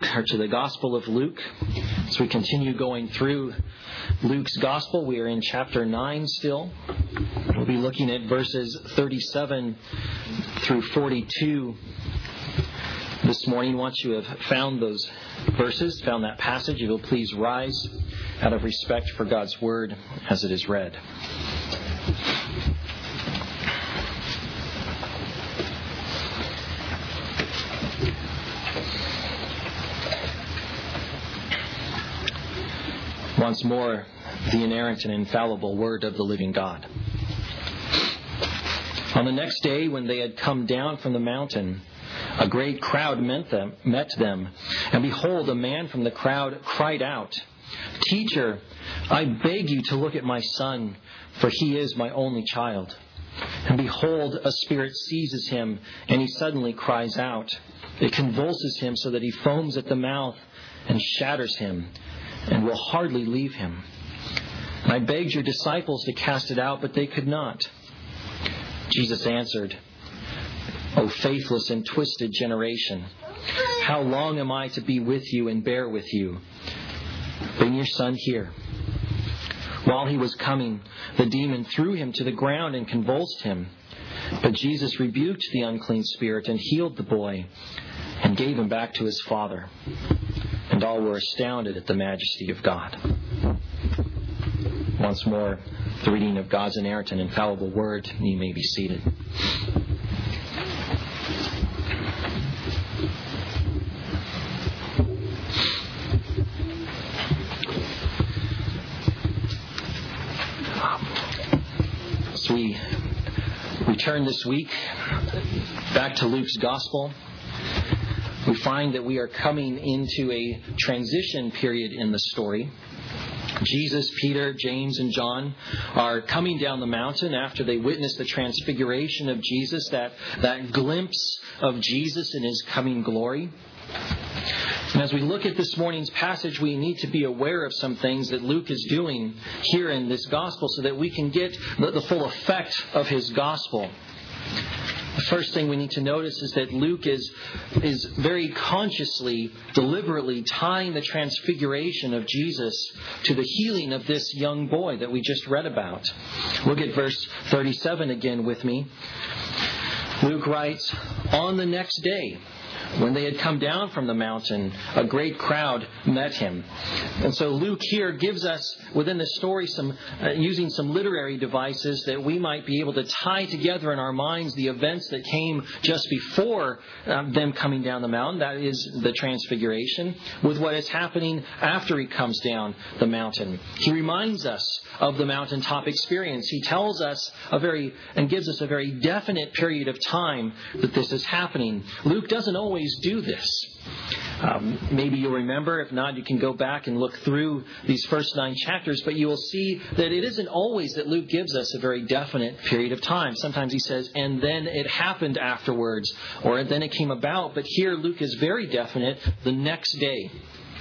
or to the Gospel of Luke. As we continue going through Luke's Gospel, we are in chapter 9 still. We'll be looking at verses 37 through 42 this morning. Once you have found those verses, found that passage, if you'll please rise out of respect for God's Word as it is read. Once more, the inerrant and infallible Word of the living God. On the next day, when they had come down from the mountain, a great crowd met them, and behold, a man from the crowd cried out, "Teacher, I beg you to look at my son, for he is my only child. And behold, a spirit seizes him, and he suddenly cries out. It convulses him so that he foams at the mouth and shatters him, and will hardly leave him. And I begged your disciples to cast it out, but they could not." Jesus answered, "O faithless and twisted generation, how long am I to be with you and bear with you? Bring your son here." While he was coming, the demon threw him to the ground and convulsed him. But Jesus rebuked the unclean spirit and healed the boy and gave him back to his father. And all were astounded at the majesty of God. Once more, the reading of God's inerrant and infallible Word. You may be seated. As we return this week back to Luke's Gospel, we find that we are coming into a transition period in the story. Jesus, Peter, James, and John are coming down the mountain after they witness the transfiguration of Jesus, that glimpse of Jesus in his coming glory. And as we look at this morning's passage, we need to be aware of some things that Luke is doing here in this gospel so that we can get the full effect of his gospel. The first thing we need to notice is that Luke is very consciously, deliberately tying the transfiguration of Jesus to the healing of this young boy that we just read about. Look at verse 37 again with me. Luke writes, "On the next day, when they had come down from the mountain, a great crowd met him." And so Luke here gives us, within the story, using some literary devices that we might be able to tie together in our minds the events that came just before them coming down the mountain, that is the transfiguration, with what is happening after he comes down the mountain. He reminds us of the mountaintop experience. He tells us and gives us a very definite period of time that this is happening. Luke doesn't always do this. Maybe you'll remember. If not, you can go back and look through these first 9 chapters, but you will see that it isn't always that Luke gives us a very definite period of time. Sometimes he says, "and then it happened afterwards," or "then it came about," but here Luke is very definite, the next day.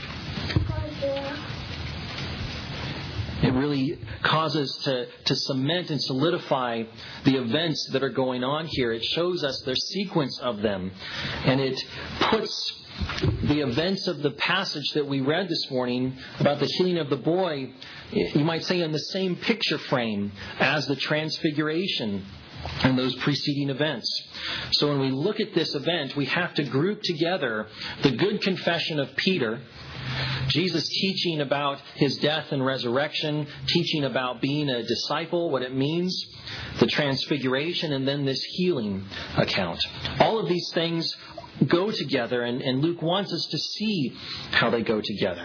It really causes to cement and solidify the events that are going on here. It shows us the sequence of them. And it puts the events of the passage that we read this morning about the healing of the boy, you might say, in the same picture frame as the transfiguration and those preceding events. So when we look at this event, we have to group together the good confession of Peter, Jesus teaching about his death and resurrection, teaching about being a disciple, what it means, the transfiguration, and then this healing account. All of these things go together, and Luke wants us to see how they go together.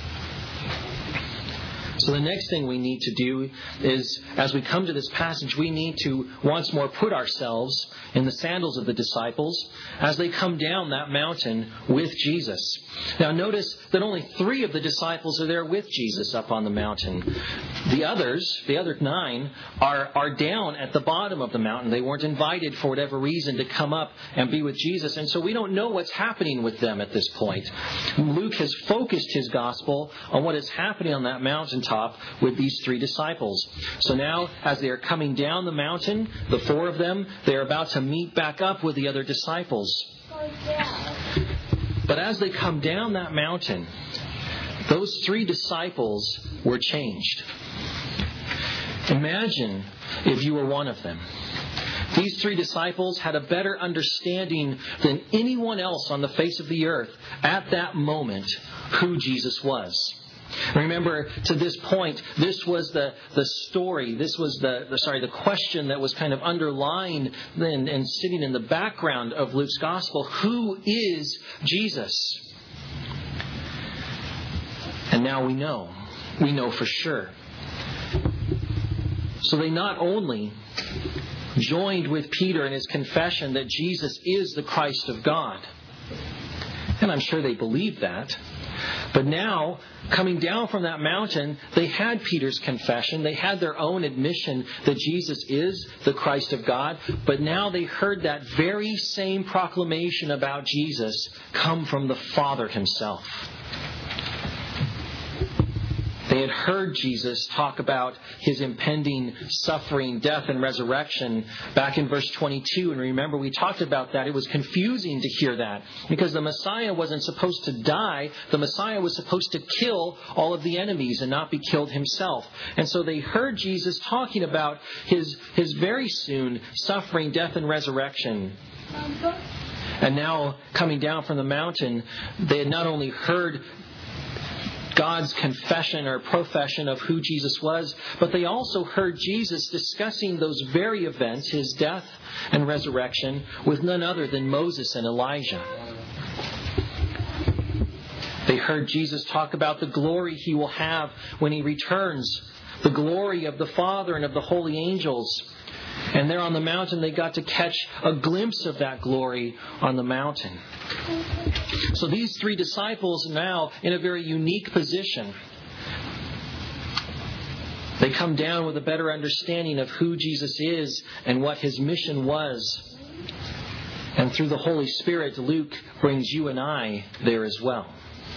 So the next thing we need to do is, as we come to this passage, we need to once more put ourselves in the sandals of the disciples as they come down that mountain with Jesus. Now notice that only 3 of the disciples are there with Jesus up on the mountain. The other 9, are down at the bottom of the mountain. They weren't invited for whatever reason to come up and be with Jesus. And so we don't know what's happening with them at this point. Luke has focused his gospel on what is happening on that mountaintop with these 3 disciples. So now, as they are coming down the mountain, the 4 of them, they are about to meet back up with the other disciples. But as they come down that mountain, those 3 disciples were changed. Imagine if you were one of them. These 3 disciples had a better understanding than anyone else on the face of the earth at that moment who Jesus was. Remember, to this point, this was the story, this was the question that was kind of underlying and sitting in the background of Luke's gospel. Who is Jesus? And now we know for sure. So they not only joined with Peter in his confession that Jesus is the Christ of God, and I'm sure they believed that, but now, coming down from that mountain, they had Peter's confession. They had their own admission that Jesus is the Christ of God. But now they heard that very same proclamation about Jesus come from the Father Himself. They had heard Jesus talk about His impending suffering, death, and resurrection back in verse 22. And remember, we talked about that. It was confusing to hear that because the Messiah wasn't supposed to die. The Messiah was supposed to kill all of the enemies and not be killed Himself. And so they heard Jesus talking about His very soon suffering, death, and resurrection. And now, coming down from the mountain, they had not only heard God's confession or profession of who Jesus was, but they also heard Jesus discussing those very events, His death and resurrection, with none other than Moses and Elijah. They heard Jesus talk about the glory He will have when He returns, the glory of the Father and of the holy angels. And there on the mountain, they got to catch a glimpse of that glory on the mountain. So these 3 disciples are now in a very unique position. They come down with a better understanding of who Jesus is and what His mission was. And through the Holy Spirit, Luke brings you and I there as well.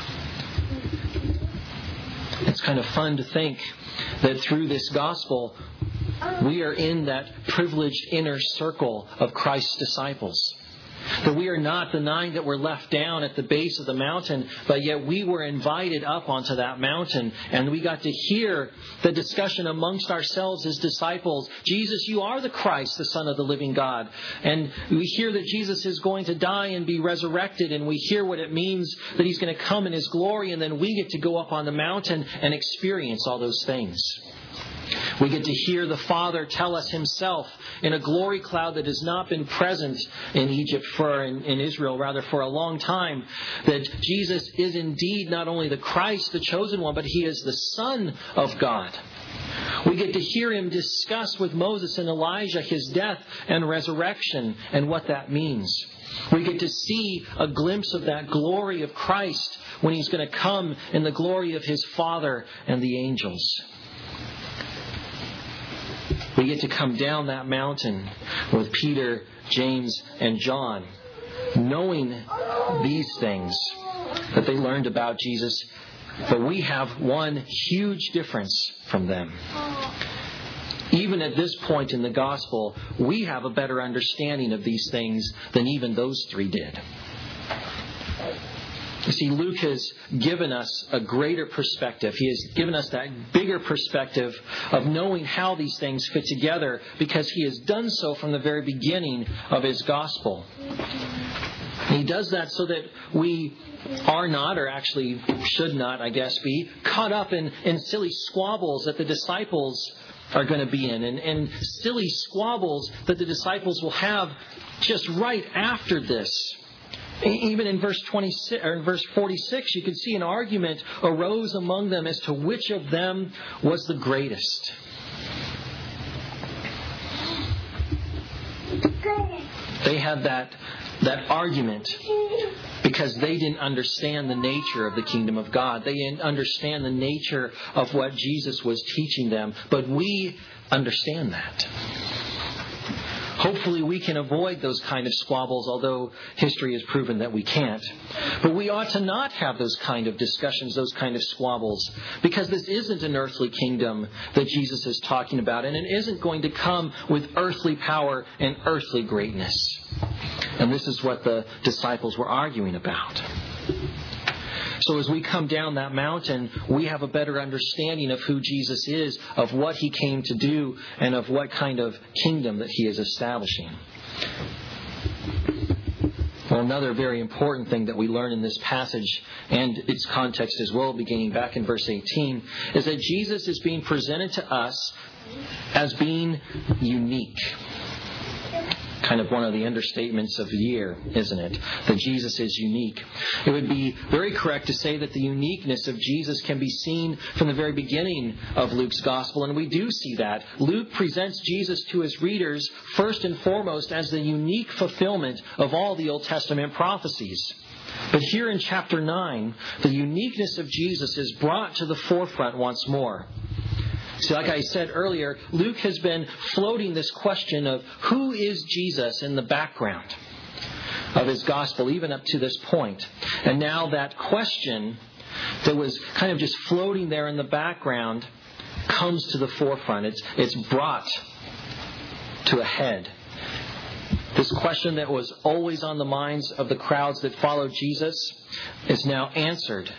It's kind of fun to think that through this gospel, we are in that privileged inner circle of Christ's disciples. That we are not the 9 that were left down at the base of the mountain, but yet we were invited up onto that mountain, and we got to hear the discussion amongst ourselves as disciples. Jesus, you are the Christ, the Son of the living God. And we hear that Jesus is going to die and be resurrected, and we hear what it means that He's going to come in His glory, and then we get to go up on the mountain and experience all those things. We get to hear the Father tell us Himself in a glory cloud that has not been present in Egypt in Israel for a long time, that Jesus is indeed not only the Christ, the chosen one, but He is the Son of God. We get to hear Him discuss with Moses and Elijah His death and resurrection and what that means. We get to see a glimpse of that glory of Christ when He's going to come in the glory of His Father and the angels. We get to come down that mountain with Peter, James, and John, knowing these things that they learned about Jesus. But we have one huge difference from them. Even at this point in the gospel, we have a better understanding of these things than even those 3 did. You see, Luke has given us a greater perspective. He has given us that bigger perspective of knowing how these things fit together because he has done so from the very beginning of his gospel. And he does that so that we are not, or actually should not, I guess, be caught up in silly squabbles that the disciples are going to be in, and silly squabbles that the disciples will have just right after this. Even in verse 26 or in verse 46, you can see an argument arose among them as to which of them was the greatest. They had that argument because they didn't understand the nature of the kingdom of God. They didn't understand the nature of what Jesus was teaching them. But we understand that. Hopefully we can avoid those kind of squabbles, although history has proven that we can't. But we ought to not have those kind of discussions, those kind of squabbles, because this isn't an earthly kingdom that Jesus is talking about, and it isn't going to come with earthly power and earthly greatness. And this is what the disciples were arguing about. So as we come down that mountain, we have a better understanding of who Jesus is, of what He came to do, and of what kind of kingdom that He is establishing. Well, another very important thing that we learn in this passage and its context as well, beginning back in verse 18, is that Jesus is being presented to us as being unique. Kind of one of the understatements of the year, isn't it? That Jesus is unique. It would be very correct to say that the uniqueness of Jesus can be seen from the very beginning of Luke's gospel, and we do see that. Luke presents Jesus to his readers first and foremost as the unique fulfillment of all the Old Testament prophecies. But here in chapter 9, the uniqueness of Jesus is brought to the forefront once more. See, like I said earlier, Luke has been floating this question of who is Jesus in the background of his gospel, even up to this point. And now that question that was kind of just floating there in the background comes to the forefront. It's brought to a head. This question that was always on the minds of the crowds that followed Jesus is now answered.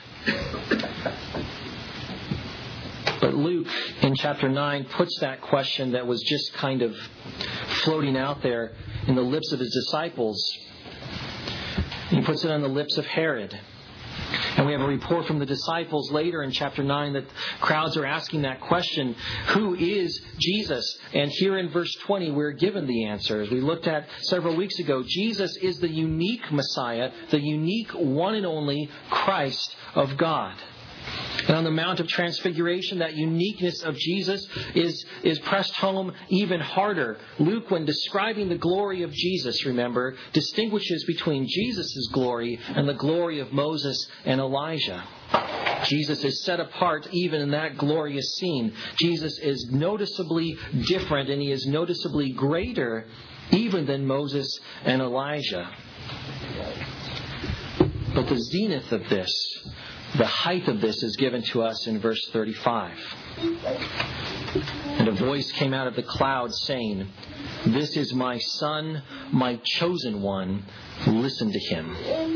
But Luke, in chapter 9, puts that question that was just kind of floating out there in the lips of his disciples. He puts it on the lips of Herod. And we have a report from the disciples later in chapter 9 that crowds are asking that question, who is Jesus? And here in verse 20, we're given the answer. As we looked at several weeks ago, Jesus is the unique Messiah, the unique one and only Christ of God. And on the Mount of Transfiguration, that uniqueness of Jesus is pressed home even harder. Luke, when describing the glory of Jesus, remember, distinguishes between Jesus' glory and the glory of Moses and Elijah. Jesus is set apart even in that glorious scene. Jesus is noticeably different, and He is noticeably greater even than Moses and Elijah. But the zenith of this, the height of this, is given to us in verse 35. And a voice came out of the cloud saying, "This is my Son, my chosen one. Listen to Him."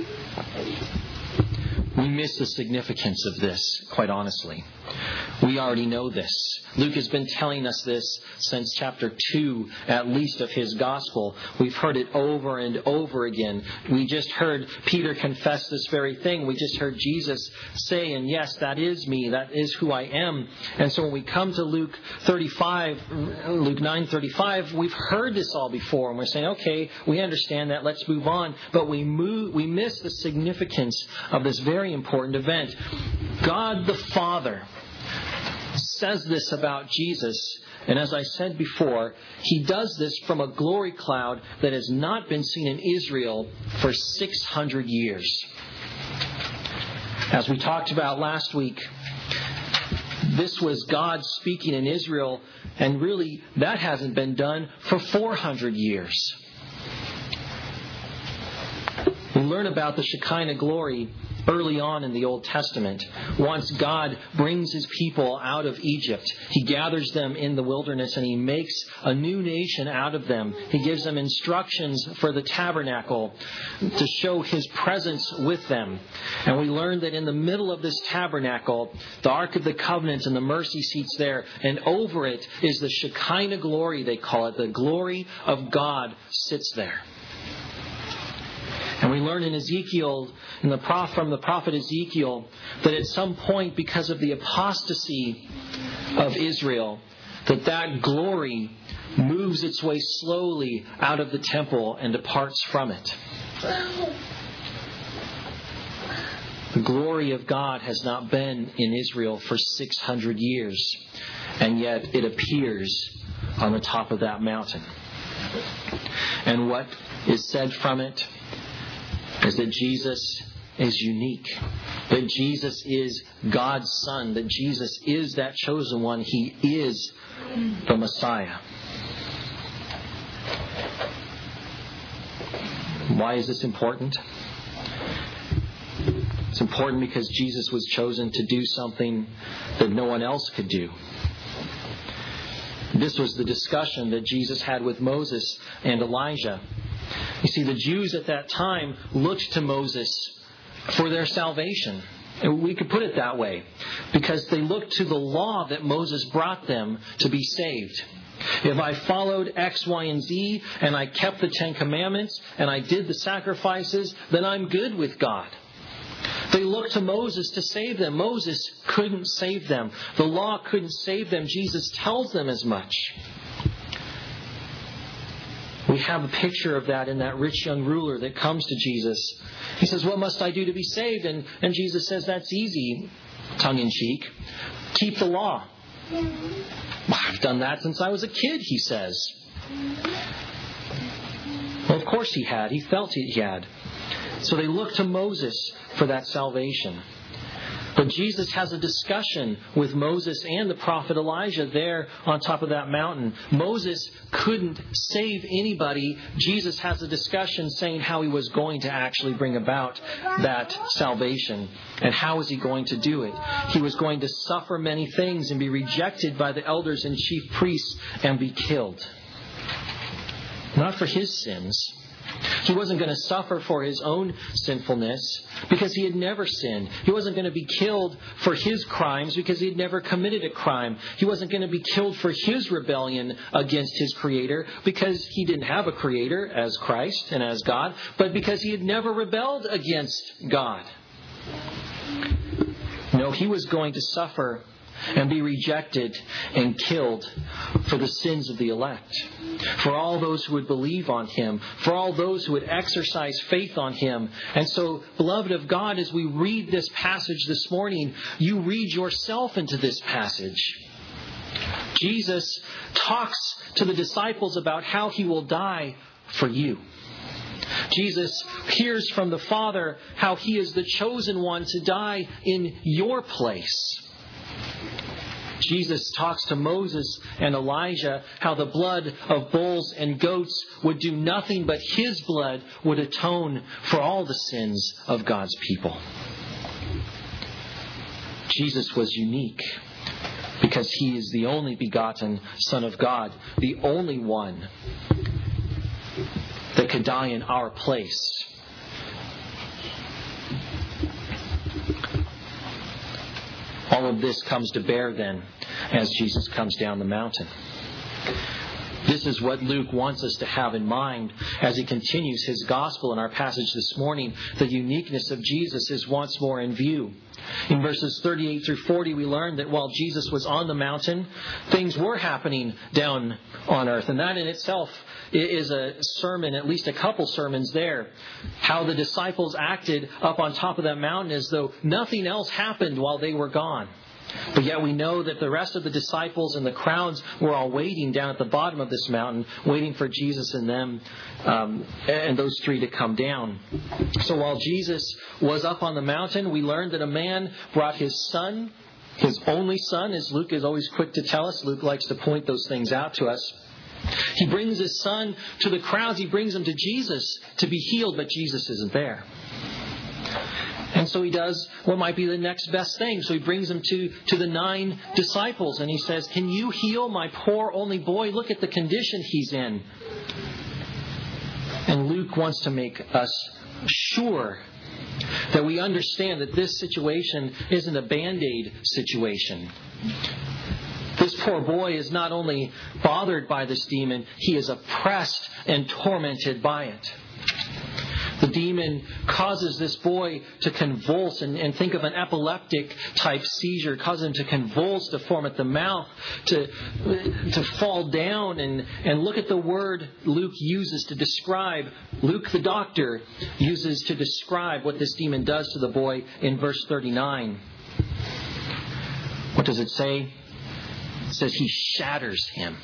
We miss the significance of this, quite honestly. We already know this. Luke has been telling us this since chapter 2, at least, of his gospel. We've heard it over and over again. We just heard Peter confess this very thing. We just heard Jesus say, and yes, that is me. That is who I am. And so when we come to Luke 9:35, we've heard this all before. And we're saying, okay, we understand that. Let's move on. But we miss the significance of this very important event. God the Father says this about Jesus, and as I said before, He does this from a glory cloud that has not been seen in Israel for 600 years. As we talked about last week, this was God speaking in Israel, and really that hasn't been done for 400 years. We learn about the Shekinah glory early on in the Old Testament. Once God brings His people out of Egypt, He gathers them in the wilderness and He makes a new nation out of them. He gives them instructions for the tabernacle to show His presence with them. And we learn that in the middle of this tabernacle, the Ark of the Covenant and the mercy seat's there, and over it is the Shekinah glory, they call it. The glory of God sits there. And we learn in Ezekiel, from the prophet Ezekiel, that at some point, because of the apostasy of Israel, that glory moves its way slowly out of the temple and departs from it. The glory of God has not been in Israel for 600 years, and yet it appears on the top of that mountain. And what is said from it is that Jesus is unique, that Jesus is God's Son, that Jesus is that chosen one. He is the Messiah. Why is this important? It's important because Jesus was chosen to do something that no one else could do. This was the discussion that Jesus had with Moses and Elijah. You see, the Jews at that time looked to Moses for their salvation. We could put it that way, because they looked to the law that Moses brought them to be saved. If I followed X, Y, and Z, and I kept the 10 Commandments, and I did the sacrifices, then I'm good with God. They looked to Moses to save them. Moses couldn't save them. The law couldn't save them. Jesus tells them as much. We have a picture of that in that rich young ruler that comes to Jesus. He says, "What must I do to be saved?" And Jesus says, "That's easy," tongue-in-cheek. "Keep the law." "I've done that since I was a kid," he says. Well, of course he had. He felt he had. So they looked to Moses for that salvation. But Jesus has a discussion with Moses and the prophet Elijah there on top of that mountain. Moses couldn't save anybody. Jesus has a discussion saying how he was going to actually bring about that salvation. And how is he going to do it? He was going to suffer many things and be rejected by the elders and chief priests and be killed. Not for his sins. He wasn't going to suffer for his own sinfulness because he had never sinned. He wasn't going to be killed for his crimes because he had never committed a crime. He wasn't going to be killed for his rebellion against his Creator because he didn't have a Creator as Christ and as God, but because he had never rebelled against God. No, he was going to suffer and be rejected and killed for the sins of the elect, for all those who would believe on him, for all those who would exercise faith on him. And so, beloved of God, as we read this passage this morning, you read yourself into this passage. Jesus talks to the disciples about how he will die for you. Jesus hears from the Father how he is the chosen one to die in your place. Jesus talks to Moses and Elijah how the blood of bulls and goats would do nothing but his blood would atone for all the sins of God's people. Jesus was unique because he is the only begotten Son of God, the only one that could die in our place. All of this comes to bear then as Jesus comes down the mountain. This is what Luke wants us to have in mind as he continues his gospel in our passage this morning. The uniqueness of Jesus is once more in view. In verses 38 through 40, we learn that while Jesus was on the mountain, things were happening down on earth. And that in itself is a sermon, at least a couple sermons there. How the disciples acted up on top of that mountain as though nothing else happened while they were gone. But yet we know that the rest of the disciples and the crowds were all waiting down at the bottom of this mountain, waiting for Jesus and them and those three to come down. So while Jesus was up on the mountain, we learned that a man brought his son, his only son, as Luke is always quick to tell us. Luke likes to point those things out to us. He brings his son to the crowds. He brings them to Jesus to be healed, but Jesus isn't there. And so he does what might be the next best thing. So he brings him to the 9 disciples and he says, "Can you heal my poor only boy? Look at the condition he's in." And Luke wants to make us sure that we understand that this situation isn't a Band-Aid situation. This poor boy is not only bothered by this demon, he is oppressed and tormented by it. The demon causes this boy to convulse and think of an epileptic type seizure, causes him to convulse, to form at the mouth, to fall down. And look at the word Luke uses to describe, Luke the doctor uses to describe what this demon does to the boy in verse 39. What does it say? It says he shatters him.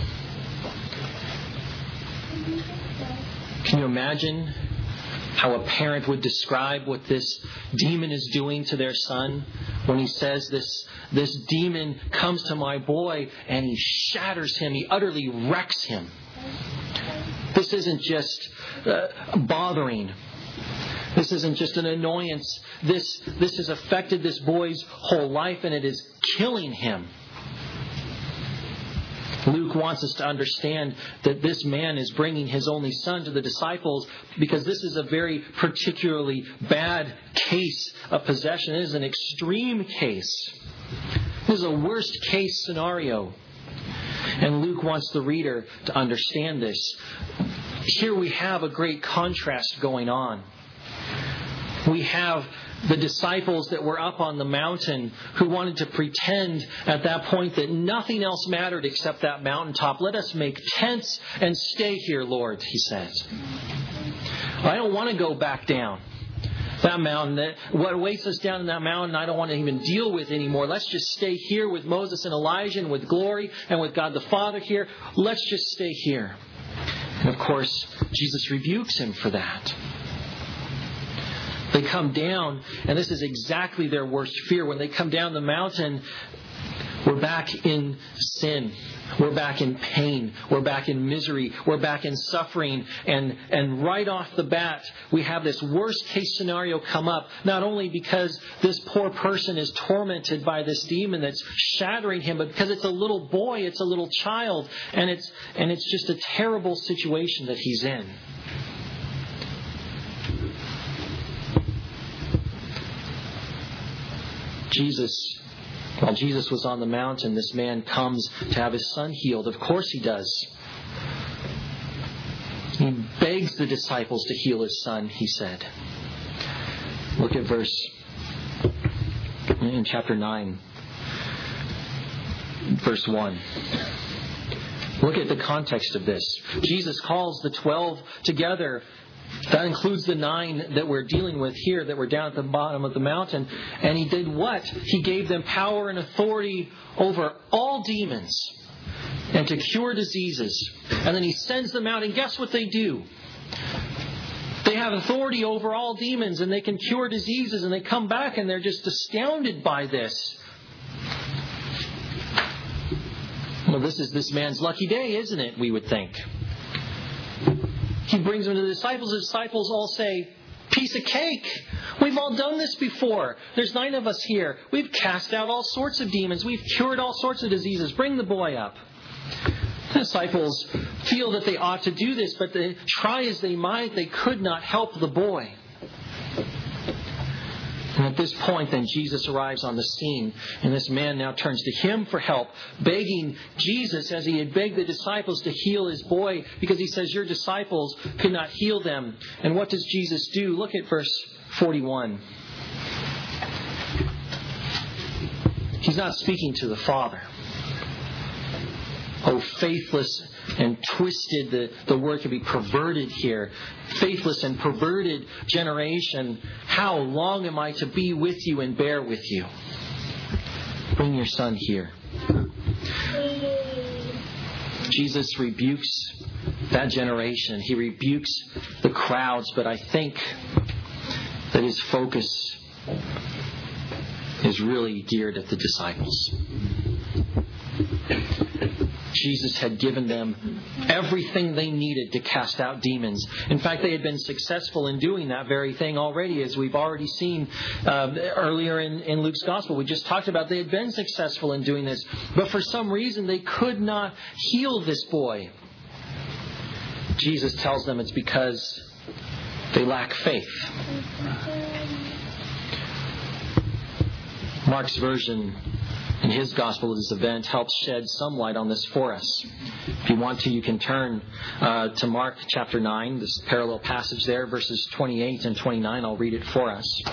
Can you imagine how a parent would describe what this demon is doing to their son when he says this demon comes to my boy and he shatters him, he utterly wrecks him. This isn't just bothering. This isn't just an annoyance. This has affected this boy's whole life and it is killing him. Luke wants us to understand that this man is bringing his only son to the disciples because this is a very particularly bad case of possession. It is an extreme case. This is a worst case scenario. And Luke wants the reader to understand this. Here we have a great contrast going on. We have the disciples that were up on the mountain who wanted to pretend at that point that nothing else mattered except that mountaintop. Let us make tents and stay here, Lord, he says. I don't want to go back down that mountain. What awaits us down in that mountain, I don't want to even deal with anymore. Let's just stay here with Moses and Elijah and with glory and with God the Father here. Let's just stay here. And of course, Jesus rebukes him for that. They come down, and this is exactly their worst fear. When they come down the mountain, we're back in sin. We're back in pain. We're back in misery. We're back in suffering. And right off the bat, we have this worst case scenario come up, not only because this poor person is tormented by this demon that's shattering him, but because it's a little boy, it's a little child, and it's just a terrible situation that he's in. While Jesus was on the mountain, this man comes to have his son healed. Of course he does. He begs the disciples to heal his son, he said. Look at verse in chapter 9, verse 1. Look at the context of this. Jesus calls the 12 together. That includes the 9 that we're dealing with here, that were down at the bottom of the mountain. And he did what? He gave them power and authority over all demons and to cure diseases. And then he sends them out, and guess what they do? They have authority over all demons, and they can cure diseases, and they come back, and they're just astounded by this. Well, this is this man's lucky day, isn't it, we would think. He brings them to the disciples. The disciples all say, piece of cake. We've all done this before. There's 9 of us here. We've cast out all sorts of demons. We've cured all sorts of diseases. Bring the boy up. The disciples feel that they ought to do this, but they try as they might, they could not help the boy. And at this point, then, Jesus arrives on the scene, and this man now turns to him for help, begging Jesus, as he had begged the disciples, to heal his boy, because he says, your disciples could not heal them. And what does Jesus do? Look at verse 41. He's not speaking to the Father. Oh, faithless and twisted, the word could be perverted here. Faithless and perverted generation, how long am I to be with you and bear with you? Bring your son here. Jesus rebukes that generation. He rebukes the crowds, but I think that his focus is really geared at the disciples. Jesus had given them everything they needed to cast out demons. In fact, they had been successful in doing that very thing already, as we've already seen earlier in Luke's Gospel. We just talked about they had been successful in doing this. But for some reason, they could not heal this boy. Jesus tells them it's because they lack faith. Mark's version in his Gospel of this event helps shed some light on this for us. If you want to, you can turn to Mark chapter 9, this parallel passage there, verses 28 and 29. I'll read it for us.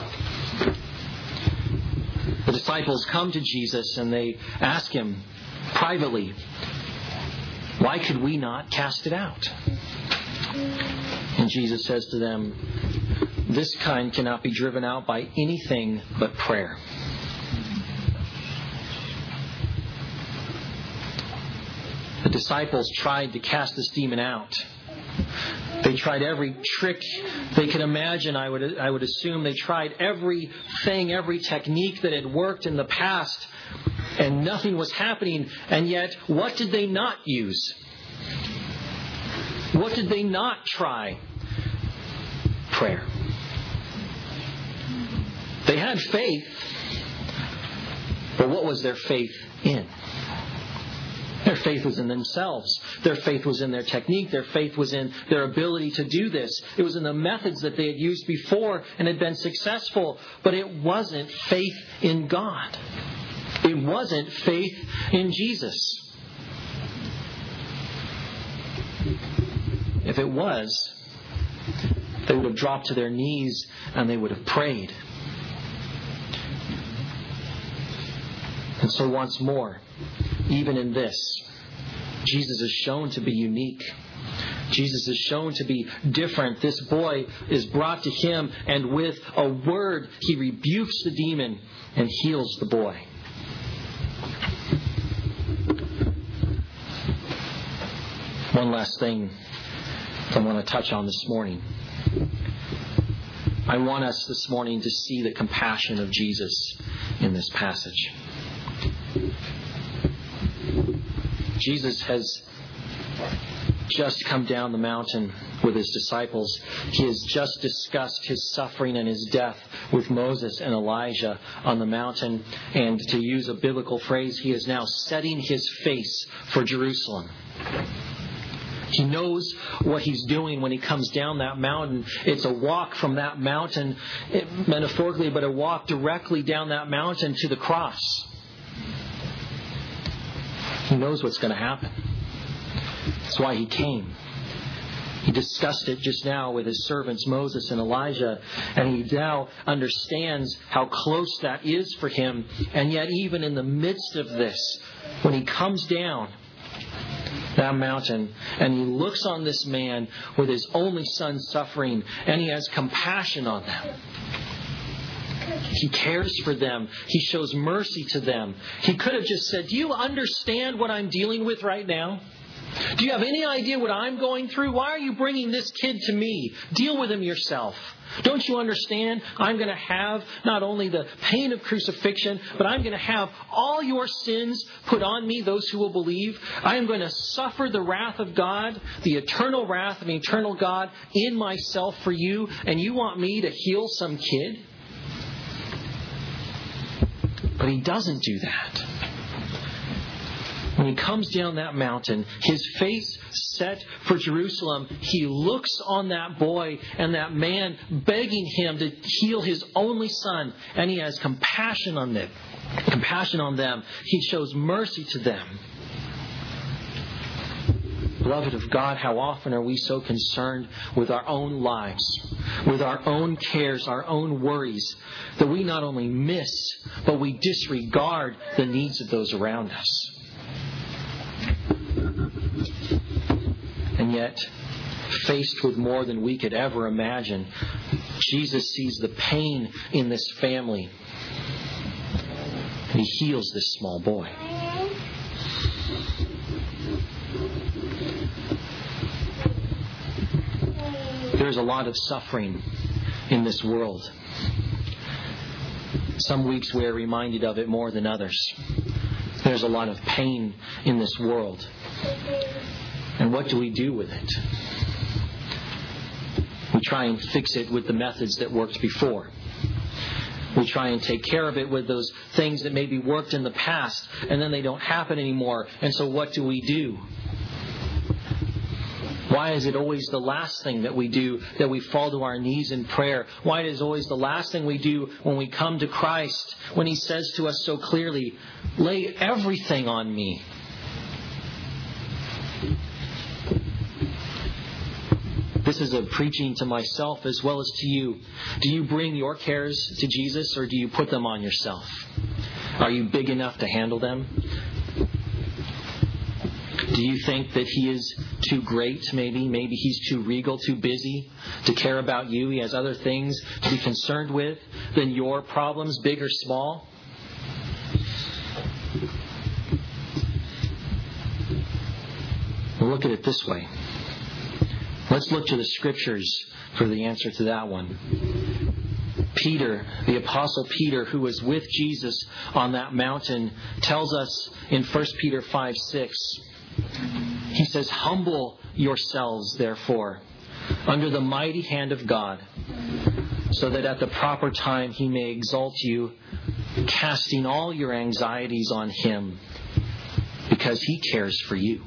The disciples come to Jesus and they ask him privately, why could we not cast it out? And Jesus says to them, this kind cannot be driven out by anything but prayer. The disciples tried to cast this demon out. They tried every trick they could imagine, I would assume. They tried everything, every technique that had worked in the past, and nothing was happening. And yet, what did they not use? What did they not try? Prayer. They had faith, but what was their faith in? Their faith was in themselves. Their faith was in their technique. Their faith was in their ability to do this. It was in the methods that they had used before and had been successful. But it wasn't faith in God. It wasn't faith in Jesus. If it was, they would have dropped to their knees and they would have prayed. And so once more, even in this, Jesus is shown to be unique. Jesus is shown to be different. This boy is brought to him, and with a word, he rebukes the demon and heals the boy. One last thing I want to touch on this morning. I want us this morning to see the compassion of Jesus in this passage. Jesus has just come down the mountain with his disciples. He has just discussed his suffering and his death with Moses and Elijah on the mountain. And to use a biblical phrase, he is now setting his face for Jerusalem. He knows what he's doing when he comes down that mountain. It's a walk from that mountain, metaphorically, but a walk directly down that mountain to the cross. He knows what's going to happen. That's why he came. He discussed it just now with his servants Moses and Elijah, and he now understands how close that is for him. And yet even in the midst of this, when he comes down that mountain and he looks on this man with his only son suffering, and he has compassion on them. He cares for them. He shows mercy to them. He could have just said, "Do you understand what I'm dealing with right now? Do you have any idea what I'm going through? Why are you bringing this kid to me? Deal with him yourself. Don't you understand? I'm going to have not only the pain of crucifixion, but I'm going to have all your sins put on me, those who will believe. I am going to suffer the wrath of God, the eternal wrath of an eternal God in myself for you, and you want me to heal some kid?" But he doesn't do that. When he comes down that mountain, his face set for Jerusalem, he looks on that boy and that man begging him to heal his only son, and he has compassion on them. He shows mercy to them. Beloved of God, how often are we so concerned with our own lives, with our own cares, our own worries, that we not only miss, but we disregard the needs of those around us. And yet, faced with more than we could ever imagine, Jesus sees the pain in this family, and he heals this small boy. There's a lot of suffering in this world. Some weeks we are reminded of it more than others. There's a lot of pain in this world. And what do we do with it? We try and fix it with the methods that worked before. We try and take care of it with those things that maybe worked in the past, and then they don't happen anymore. And so what do? Why is it always the last thing that we do that we fall to our knees in prayer? Why is it always the last thing we do when we come to Christ, when he says to us so clearly, "Lay everything on me"? This is a preaching to myself as well as to you. Do you bring your cares to Jesus, or do you put them on yourself? Are you big enough to handle them? Do you think that he is too great, maybe? Maybe he's too regal, too busy to care about you. He has other things to be concerned with than your problems, big or small. We'll look at it this way. Let's look to the Scriptures for the answer to that one. Peter, the Apostle Peter, who was with Jesus on that mountain, tells us in 1 Peter 5:6, he says, "Humble yourselves, therefore, under the mighty hand of God, so that at the proper time he may exalt you, casting all your anxieties on him, because He cares for you.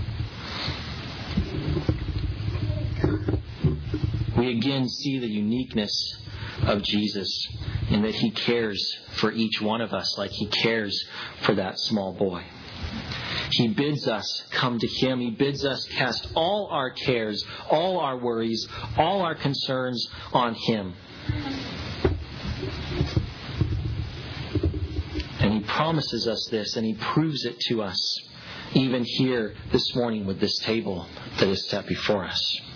We again see the uniqueness of Jesus in that He cares for each one of us like He cares for that small boy. He bids us come to Him. He bids us cast all our cares, all our worries, all our concerns on Him. And He promises us this, and He proves it to us, even here this morning with this table that is set before us.